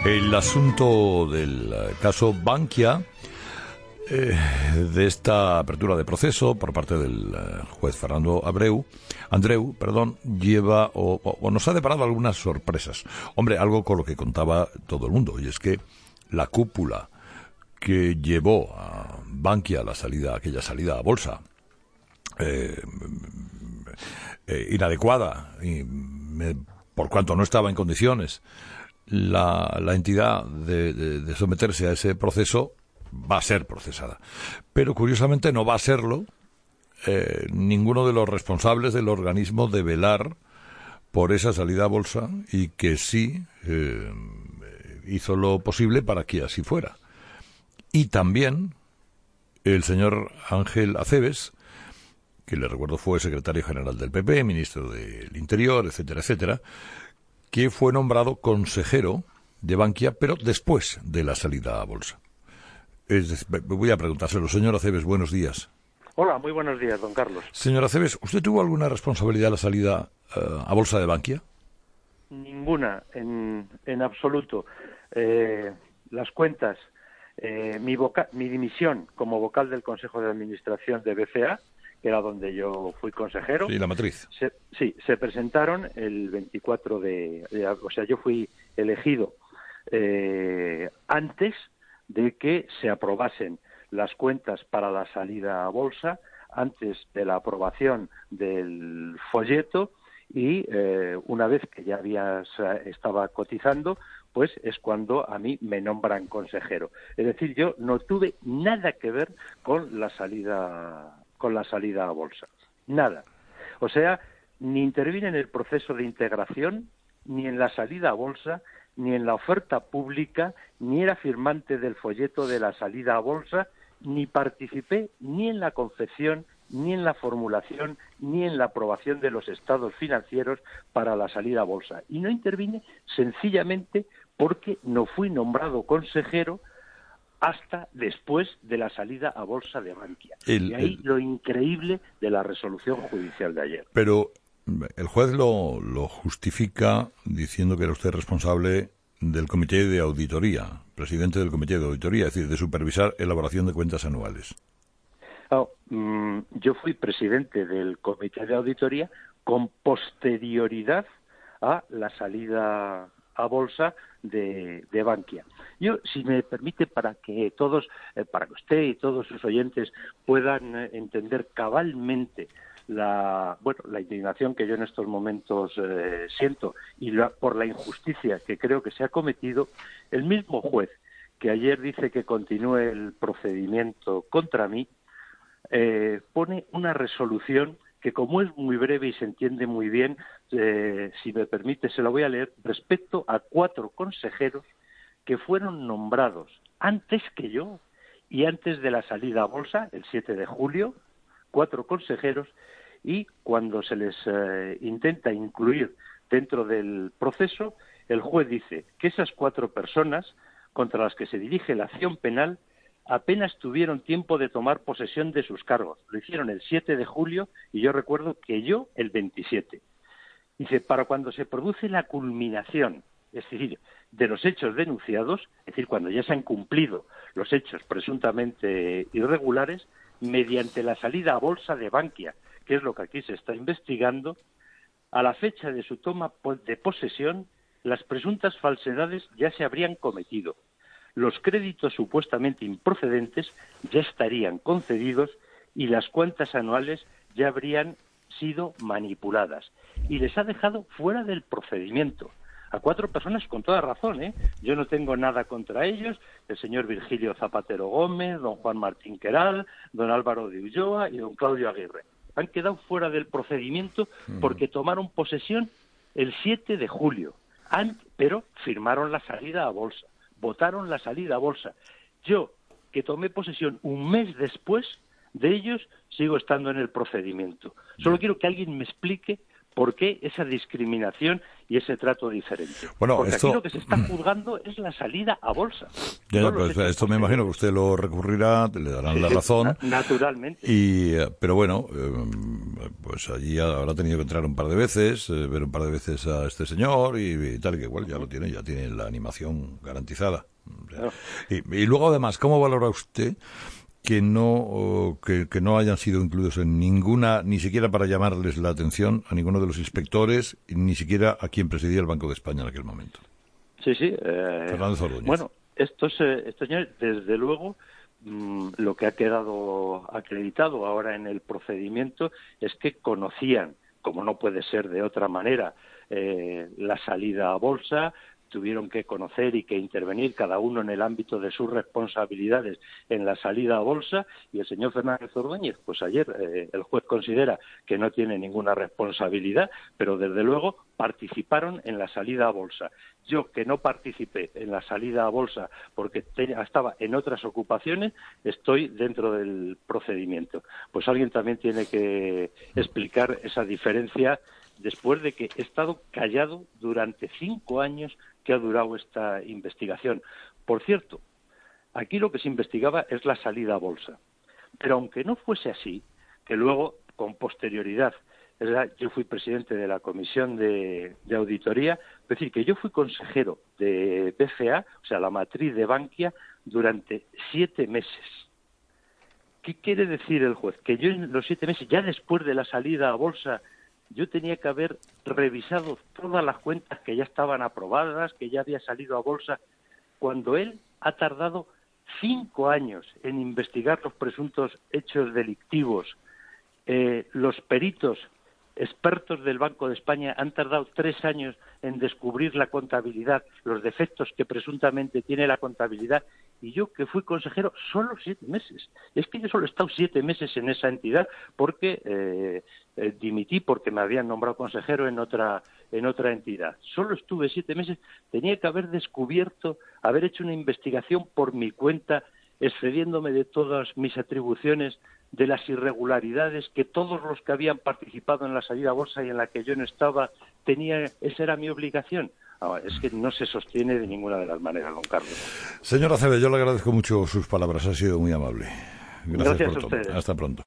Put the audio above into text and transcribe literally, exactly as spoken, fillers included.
El asunto del caso Bankia, eh, de esta apertura de proceso por parte del eh, juez Fernando Abreu, Andreu, perdón, lleva o, o, o nos ha deparado algunas sorpresas. Hombre, algo con lo que contaba todo el mundo, y es que la cúpula que llevó a Bankia a la salida, aquella salida a bolsa, eh, eh, inadecuada, y me, por cuanto no estaba en condiciones la, la entidad de, de, de someterse a ese proceso, va a ser procesada. Pero curiosamente no va a serlo eh, ninguno de los responsables del organismo de velar por esa salida a bolsa, y que sí eh, hizo lo posible para que así fuera. Y también el señor Ángel Acebes, que le recuerdo fue secretario general del P P, ministro del Interior, etcétera, etcétera, que fue nombrado consejero de Bankia, pero después de la salida a bolsa. Es decir, voy a preguntárselo. Señor Acebes, buenos días. Hola, muy buenos días, don Carlos. Señor Acebes, ¿usted tuvo alguna responsabilidad en la salida uh, a bolsa de Bankia? Ninguna, en, en absoluto. Eh, las cuentas, eh, mi, voca mi dimisión como vocal del Consejo de Administración de B C A, que era donde yo fui consejero. Sí, la matriz. Se, sí, se presentaron el veinticuatro de... de o sea, yo fui elegido eh, antes de que se aprobasen las cuentas para la salida a bolsa, antes de la aprobación del folleto, y eh, una vez que ya había, estaba cotizando, pues es cuando a mí me nombran consejero. Es decir, yo no tuve nada que ver con la salida con la salida a bolsa. Nada. O sea, ni intervine en el proceso de integración, ni en la salida a bolsa, ni en la oferta pública, ni era firmante del folleto de la salida a bolsa, ni participé ni en la confección, ni en la formulación, ni en la aprobación de los estados financieros para la salida a bolsa. Y no intervine sencillamente porque no fui nombrado consejero hasta después de la salida a bolsa de Bankia. El, y ahí el... lo increíble de la resolución judicial de ayer. Pero el juez lo, lo justifica diciendo que era usted responsable del Comité de Auditoría, presidente del Comité de Auditoría, es decir, de supervisar elaboración de cuentas anuales. Oh, mmm, yo fui presidente del Comité de Auditoría con posterioridad a la salida a bolsa de, de Bankia. Yo, si me permite, para que todos, eh, para que usted y todos sus oyentes puedan eh, entender cabalmente la, bueno, la indignación que yo en estos momentos eh, siento y la, por la injusticia que creo que se ha cometido, el mismo juez que ayer dice que continúe el procedimiento contra mí, eh, pone una resolución que, como es muy breve y se entiende muy bien, eh, si me permite se la voy a leer, respecto a cuatro consejeros que fueron nombrados antes que yo y antes de la salida a bolsa, el siete de julio, cuatro consejeros, y cuando se les eh, intenta incluir dentro del proceso, el juez dice que esas cuatro personas contra las que se dirige la acción penal apenas tuvieron tiempo de tomar posesión de sus cargos. Lo hicieron el siete de julio y yo recuerdo que yo el veintisiete. Dice, para cuando se produce la culminación, es decir, de los hechos denunciados, es decir, cuando ya se han cumplido los hechos presuntamente irregulares, mediante la salida a bolsa de Bankia, que es lo que aquí se está investigando, a la fecha de su toma de posesión, las presuntas falsedades ya se habrían cometido. Los créditos supuestamente improcedentes ya estarían concedidos y las cuentas anuales ya habrían sido manipuladas. Y les ha dejado fuera del procedimiento a cuatro personas con toda razón, ¿eh? Yo no tengo nada contra ellos, el señor Virgilio Zapatero Gómez, don Juan Martín Queral, don Álvaro de Ulloa y don Claudio Aguirre. Han quedado fuera del procedimiento porque tomaron posesión el siete de julio, pero firmaron la salida a bolsa. Votaron la salida a bolsa. Yo, que tomé posesión un mes después de ellos, sigo estando en el procedimiento. Solo quiero que alguien me explique ¿Por qué esa discriminación y ese trato diferente? Bueno, Porque esto... aquí lo que se está juzgando es la salida a bolsa. Ya, No pues, esto me imagino que usted lo recurrirá, le darán sí, la razón. Naturalmente. Y, pero bueno, eh, pues allí habrá tenido que entrar un par de veces, eh, ver un par de veces a este señor y, y tal, y que igual ya lo tiene, ya tiene la animación garantizada. O sea, claro. y, y luego además, ¿cómo valora usted que no que, que no hayan sido incluidos en ninguna, ni siquiera para llamarles la atención a ninguno de los inspectores, ni siquiera a quien presidía el Banco de España en aquel momento? Sí, sí. Eh, Fernández Ordóñez. Bueno, estos, eh, estos señores, desde luego, mmm, lo que ha quedado acreditado ahora en el procedimiento es que conocían, como no puede ser de otra manera, eh, la salida a bolsa. Tuvieron que conocer y que intervenir cada uno en el ámbito de sus responsabilidades en la salida a bolsa, y el señor Fernández Ordóñez, pues ayer eh, el juez considera que no tiene ninguna responsabilidad, pero desde luego participaron en la salida a bolsa. Yo, que no participé en la salida a bolsa porque te, estaba en otras ocupaciones, estoy dentro del procedimiento. Pues alguien también tiene que explicar esa diferencia después de que he estado callado durante cinco años que ha durado esta investigación. Por cierto, aquí lo que se investigaba es la salida a bolsa. Pero aunque no fuese así, que luego, con posterioridad, es verdad, yo fui presidente de la Comisión de, de Auditoría, es decir, que yo fui consejero de B C A, o sea, la matriz de Bankia, durante siete meses. ¿Qué quiere decir el juez? Que yo en los siete meses, ya después de la salida a bolsa, yo tenía que haber revisado todas las cuentas que ya estaban aprobadas, que ya había salido a bolsa, cuando él ha tardado cinco años en investigar los presuntos hechos delictivos. Eh, los peritos expertos del Banco de España han tardado tres años en descubrir la contabilidad, los defectos que presuntamente tiene la contabilidad, y yo, que fui consejero, solo siete meses. Es que yo solo he estado siete meses en esa entidad porque eh, eh, dimití porque me habían nombrado consejero en otra en otra entidad. Solo estuve siete meses. Tenía que haber descubierto, haber hecho una investigación por mi cuenta, excediéndome de todas mis atribuciones, de las irregularidades que todos los que habían participado en la salida a bolsa y en la que yo no estaba, tenía, esa era mi obligación. Ah, es que no se sostiene de ninguna de las maneras, don Carlos. Señor Acebe, yo le agradezco mucho sus palabras, ha sido muy amable. Gracias, Gracias por a todo. ustedes. Hasta pronto.